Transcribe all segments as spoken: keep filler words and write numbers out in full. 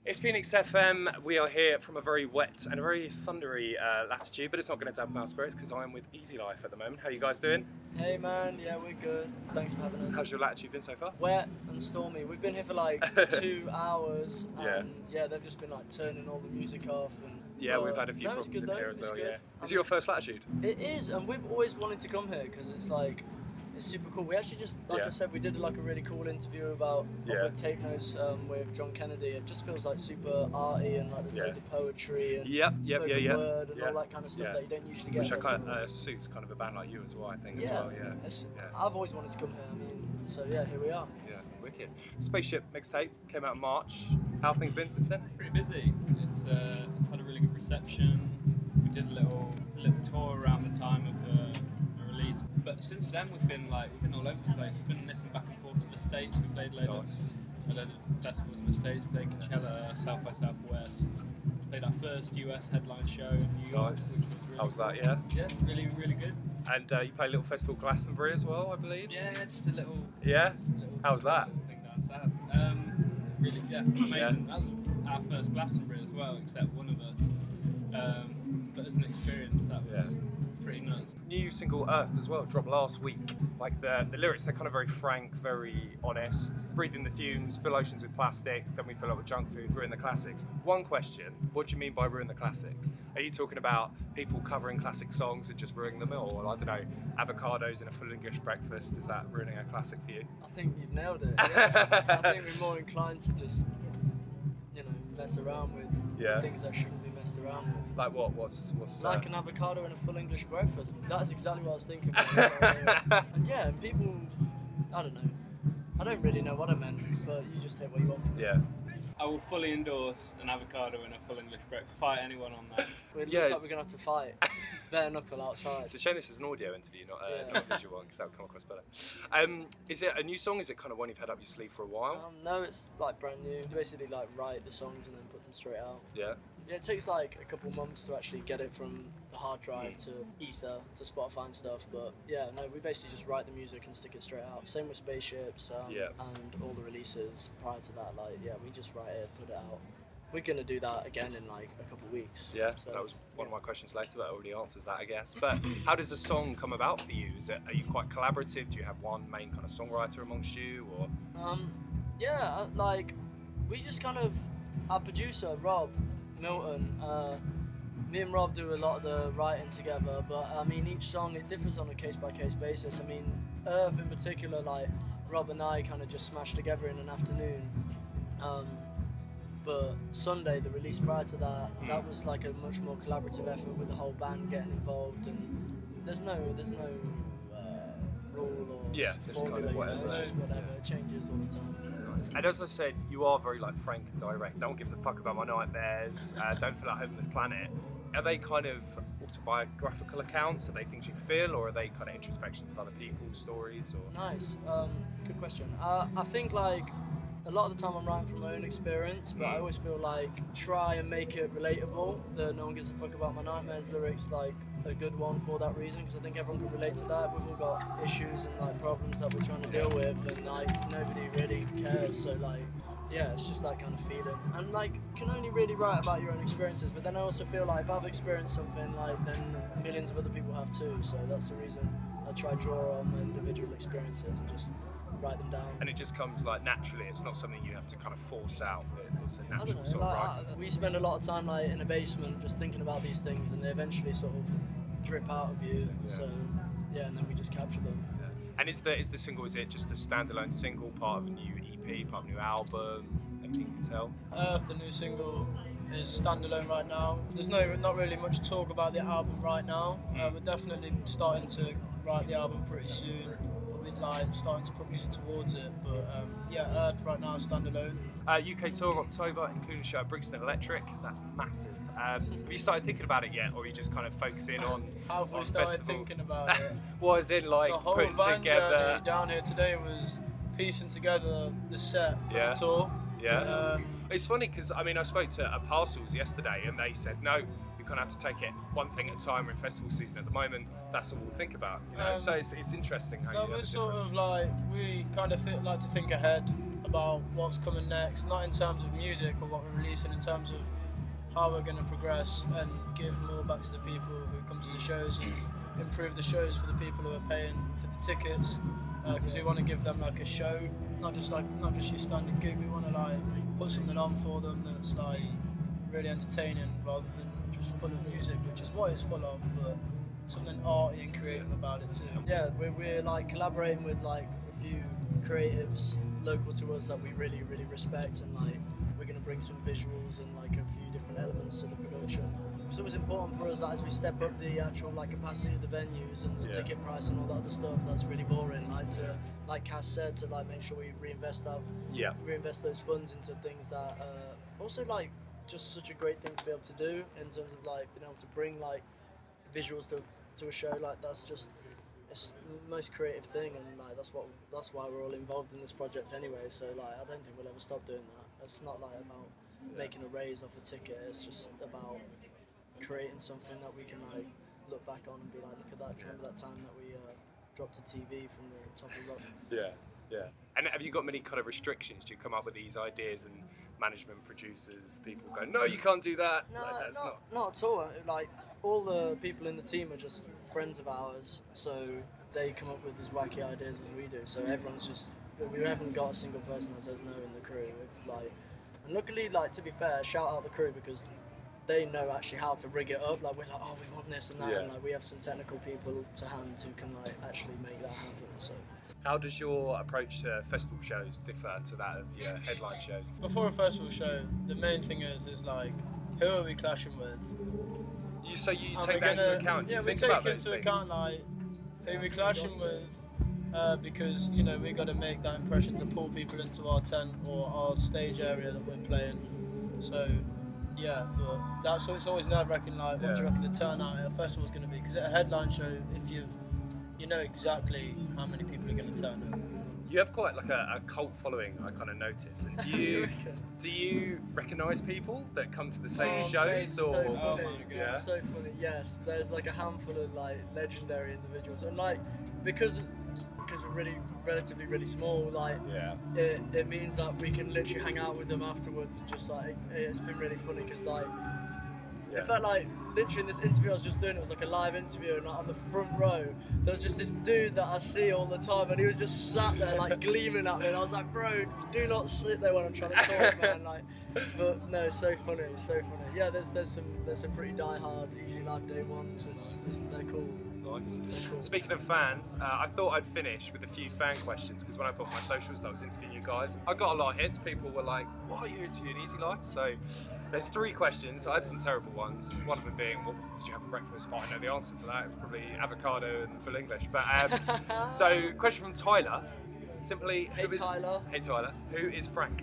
It's Phoenix F M. We are here from a very wet and a very thundery uh, latitude, but it's not going to dampen our spirits because I am with Easy Life at the moment. How are you guys doing? Hey man, yeah, we're good. Thanks for having us. How's your latitude been so far? Wet and stormy. We've been here for like two hours, and yeah. yeah, they've just been like turning all the music off. And yeah, but, we've had a few no, problems in though. here as well. It's Yeah, is it your first latitude? It is, and we've always wanted to come here because it's like. It's super cool. We actually just, like yeah. I said, we did like a really cool interview about yeah. with Tape Notes um, with John Kennedy. It just feels like super arty and like there's yeah. loads of poetry and yep, yep, spoken yeah, word and yeah. all that kind of stuff yeah. that you don't usually get. Which I kind of uh, suits kind of a band like you as well, I think, yeah. as well. Yeah. yeah. I've always wanted to come here. I mean, so yeah, here we are. Yeah, wicked. Spaceship mixtape came out in March. How have things been since then? Pretty busy. It's uh, it's had a really good reception. We did a little a little tour around the time of the, the release. But since then we've been like we've been all over the place. We've been nipping back and forth to the States. We played a load nice. of a load of festivals in the States. Played Coachella, South by Southwest. Played our first U S headline show in New York, Nice. which was really How was cool. that? Yeah. Yeah, really really good. And uh, you played a little festival Glastonbury as well, I believe. Yeah, just a little. Yeah. Just a little How was that? little thing down south. Um, really, yeah, amazing. That was our first Glastonbury as well, except one of us. Um, but as an experience, that was Yeah. pretty nuts. New single Earth as well dropped last week. Like the the lyrics, they're kind of very frank, very honest. Breathing the fumes, fill oceans with plastic, then we fill up with junk food, ruin the classics. One question: what do you mean by ruin the classics? Are you talking about people covering classic songs and just ruining them, or I don't know, avocados in a full English breakfast? Is that ruining a classic for you? I think you've nailed it. Yeah. I think we're more inclined to just, you know, mess around with Yeah. things that shouldn't be messed around with. Like what? What's what's Like uh, an avocado and a full English breakfast. That's exactly what I was thinking. About. And yeah, and people, I don't know. I don't really know what I meant, but you just take what you want from it. Yeah. I will fully endorse an avocado in a full English breakfast. Fight anyone on that. It looks Yeah, like it's- we're going to have to fight. Bare knuckle outside. It's a shame this is an audio interview, not a, Yeah. not a visual one, because that would come across better. Um, is it a new song? Is it kind of one you've had up your sleeve for a while? Um, no, it's like brand new. You basically like write the songs and then put them straight out. Yeah. Yeah, it takes like a couple months to actually get it from the hard drive to Ether to Spotify and stuff. But yeah, no, we basically just write the music and stick it straight out. Same with Spaceships um, Yeah. and all the releases prior to that. Like, yeah, we just write it, put it out. We're gonna do that again in like a couple of weeks. Yeah, so, that was one of my questions later, but it already answers that, I guess. But how does a song come about for you? Is it, are you quite collaborative? Do you have one main kind of songwriter amongst you, or? Um, yeah, like we just kind of our producer Rob Milton. Uh, me and Rob do a lot of the writing together, but I mean each song it differs on a case by case basis. I mean Earth in particular, like Rob and I kind of just smashed together in an afternoon. Um, but Sunday, the release prior to that, Mm. that was like a much more collaborative effort with the whole band getting involved, and there's no there's no uh, rule or Yeah, it's kind formula, of you know, whatever. it's just whatever. It changes all the time. And as I said, you are very like frank and direct. No one gives a fuck about my nightmares. Uh, don't feel at home on this planet. Are they kind of autobiographical accounts? Are they things you feel, or are they kind of introspections of other people's stories? Or Nice. Um, good question. Uh, I think like a lot of the time I'm writing from my own experience, but I always feel like try and make it relatable. The no one gives a fuck about my nightmares lyrics like a good one for that reason, because I think everyone can relate to that. We've all got issues and like problems that we're trying to deal with, and like nobody really cares. So like. Yeah, it's just that kind of feeling. And like, you can only really write about your own experiences, but then I also feel like if I've experienced something, like then millions of other people have too. So that's the reason I try to draw on my individual experiences and just write them down. and it just comes like naturally. It's not something you have to kind of force out. It's a I don't natural know, sort of like, writing. I- we spend a lot of time like in a basement just thinking about these things, and they eventually sort of drip out of you. Yeah. So yeah, and then we just capture them. Yeah. And is the is the single? Is it just a standalone single, part of a new E P, part of a new album? Anything you can tell? Earth, the new single, is standalone right now. There's no, not really much talk about the album right now. Uh, we're definitely starting to write the album pretty soon. We're like starting to put music towards it. But um, yeah, Earth right now is standalone. Uh, U K tour October, including a show at Brixton Electric. That's massive. Um, have you started thinking about it yet, or are you just kind of focusing on? How have we on started festival? thinking about it? What is in like The whole putting van together? journey down here today was piecing together the set for Yeah. the tour. Yeah. Um, It's funny because I mean I spoke to a Parcels yesterday and they said no, you kind of have to take it one thing at a time. We're in festival season at the moment. That's all we'll think about. You know? Um, so it's, it's interesting how No, you we're have a sort different- of like, we kind of th- like to think ahead. about what's coming next, not in terms of music or what we're releasing, in terms of how we're going to progress and give more back to the people who come to the shows and improve the shows for the people who are paying for the tickets, because uh, we want to give them like a show, not just like not just your standard gig. We want to like put something on for them that's like really entertaining rather than just full of music, which is what it's full of, but something arty and creative about it too. Yeah, we're, we're like collaborating with like a few creatives local to us that we really really respect, and like we're going to bring some visuals and like a few different elements to the production. So it was important for us that as we step up the actual like capacity of the venues and the Yeah. ticket price and all that other stuff that's really boring, like to like Cass said, to like make sure we reinvest that Yeah. reinvest those funds into things that uh, also like just such a great thing to be able to do in terms of like being able to bring like visuals to to a show. Like that's just it's the most creative thing, and like that's what that's why we're all involved in this project anyway. So like I don't think we'll ever stop doing that. It's not like about making a raise off a ticket. It's just about creating something that we can like look back on and be like, look at that. Do you remember that time that we uh, dropped a T V from the top of rock? Yeah, yeah. And have you got many kind of restrictions? Do you come up with these ideas and management, producers, people go, no, you can't do that? No, Like, that's not, not at all. Like all the people in the team are just friends of ours, so they come up with as wacky ideas as we do. So everyone's just we haven't got a single person that says no in the crew. If like, and luckily, like to be fair, shout out the crew because they know actually how to rig it up. Like we're like, oh, we want this and that, Yeah. and like we have some technical people to hand who can like actually make that happen. So. How does your approach to festival shows differ to that of your headline shows? Before a festival show, the main thing is is like, who are we clashing with? You so you And take we're that gonna- into account. Yeah, you we think take about into those things. account like who we clashing with, uh, because you know we got to make that impression to pull people into our tent or our stage area that we're playing. So yeah, but that's so it's always nerve-wracking. Like, what do you Yeah. reckon the turnout at a festival is going to be? Because at a headline show, if you've you know exactly how many people are going to turn up. You have quite like a, a cult following, I kind of notice. And do you do you recognise people that come to the same Oh, shows it's or? so Oh funny. my God. Yeah. So funny. Yes, there's like a handful of like legendary individuals, and like because because we're really relatively really small, like Yeah. it, it means that we can literally hang out with them afterwards and just like it's been really funny because like Yeah. in fact like literally in this interview I was just doing, it was like a live interview, and like, on the front row there was just this dude that I see all the time, and he was just sat there like gleaming at me, and I was like, bro, do not sit there when I'm trying to talk, man. Like, but no, it's so funny, it's so funny. Yeah, there's there's some there's some pretty die-hard Easy Life Day ones. It's, it's they're cool. Nice. They're cool. Speaking of fans, uh, I thought I'd finish with a few fan questions because when I put on my socials that I was interviewing you guys, I got a lot of hits. People were like, "Why are you interviewing Easy Life?" So there's three questions. I had some terrible ones. One of them being, "What did you have for breakfast?" But I know the answer to that. It was probably avocado and full English. But um, so, question from Tyler. Simply, Hey, who is Tyler. Hey Tyler, who is Frank?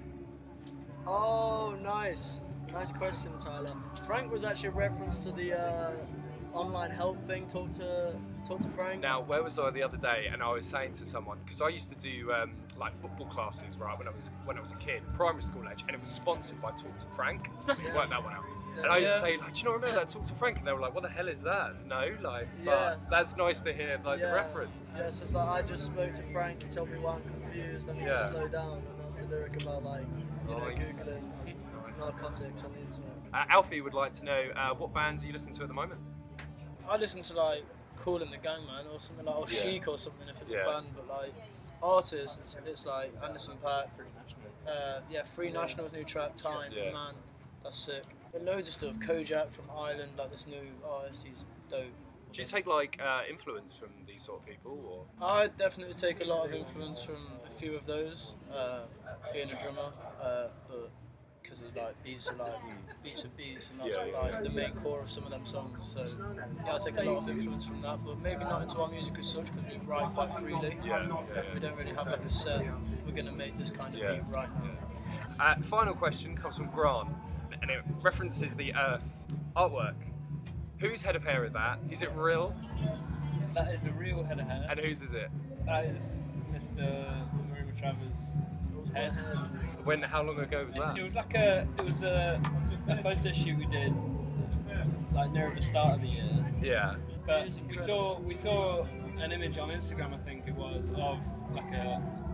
Oh, nice. Nice question, Tyler. Frank was actually a reference to the uh, online help thing. Talk to talk to Frank. Now, where was I the other day? And I was saying to someone, because I used to do um, like football classes, right, when I was when I was a kid, primary school age, and it was sponsored by Talk to Frank. You worked that one out. And I used to Yeah. say, like, do you not remember that Talk to Frank? And they were like, what the hell is that? No, like, Yeah. but that's nice to hear, like, Yeah. the reference. Yeah, so it's like I just spoke to Frank. He told me why I'm confused. I need Yeah. to slow down, and that's the lyric about like you know Nice. googling Nice. narcotics on the internet. Uh, Alfie would like to know, uh, what bands are you listening to at the moment? I listen to like Cool in the Gang, man, or something like, or Yeah. Chic or something if it's Yeah. a band, but like artists, it's like Anderson .Paak, uh, yeah, Free National's new track, Time, Yeah. man, that's sick. But loads of stuff, Kojak from Ireland, like this new artist, he's dope. Do you take, like, uh, influence from these sort of people, or? I definitely take a lot of influence from a few of those, uh, being a drummer, uh, but because of like beats are like beats are beats, and that's Yeah, what, yeah, like yeah. the main core of some of them songs. So yeah, I take a lot of influence from that, but maybe not into our music as such because we write quite freely. Yeah, yeah, yeah. We don't really have like a set. We're gonna make this kind of Yeah. beat right now. Uh, final question comes from Grant, and it references the Earth artwork. Whose head of hair is that? Is it real? That is a real head of hair. And whose is it? That is Mister Marina Travers' head. When? How long ago was It's- that? It was like a, it was a, a photo shoot we did, like near the start of the year. Yeah. But we saw we saw an image on Instagram, I think it was, of like a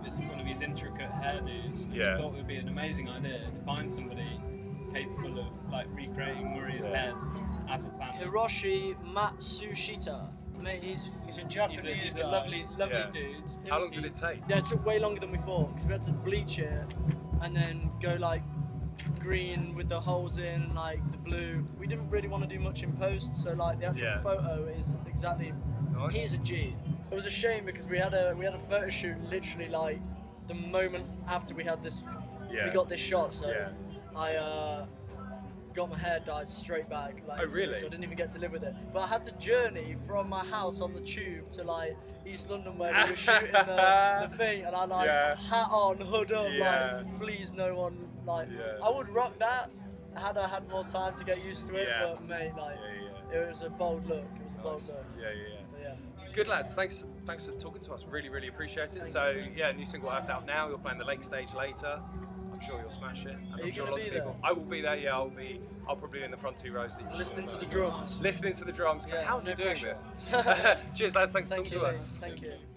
it's one of his intricate hairdos. And Yeah. we thought it would be an amazing idea to find somebody capable of like recreating Murray's Yeah. head as a panda. Hiroshi Matsushita. Mate, he's He's a He's Japanese a, he's guy. a lovely, lovely Yeah. dude. How long did it take? Yeah, it took way longer than we thought because we had to bleach it and then go like green with the holes in, like the blue. We didn't really want to do much in post, so like the actual Yeah. photo is exactly. Nice. He's a G. It was a shame because we had a we had a photo shoot literally like the moment after we had this. Yeah. We got this shot, so Yeah. I uh, got my hair dyed straight back. Like, Oh, so- really? So I didn't even get to live with it. But I had to journey from my house on the tube to like East London where we were shooting the, the thing, and I like Yeah. hat on, hood up, Yeah. like please no one like. Yeah. I would rock that had I had more time to get used to it. Yeah. But mate, like Yeah, it was a bold look. It was a yeah. bold Nice. look. Yeah, yeah, yeah. But yeah. Good lads, thanks thanks for talking to us. Really, really appreciate it. Thank so you. yeah, new single Earth out now. You're playing the Lake Stage later. I'm sure you'll smash it. And Are I'm you sure gonna lots be of people. there? I will be there. Yeah, I'll be. I'll probably be in the front two rows. that you Listening to talked the about. drums. Listening to the drums. Yeah, How's he no doing pressure. this? Cheers, lads. Thanks for Thank talking you. to mate. us. Thank you.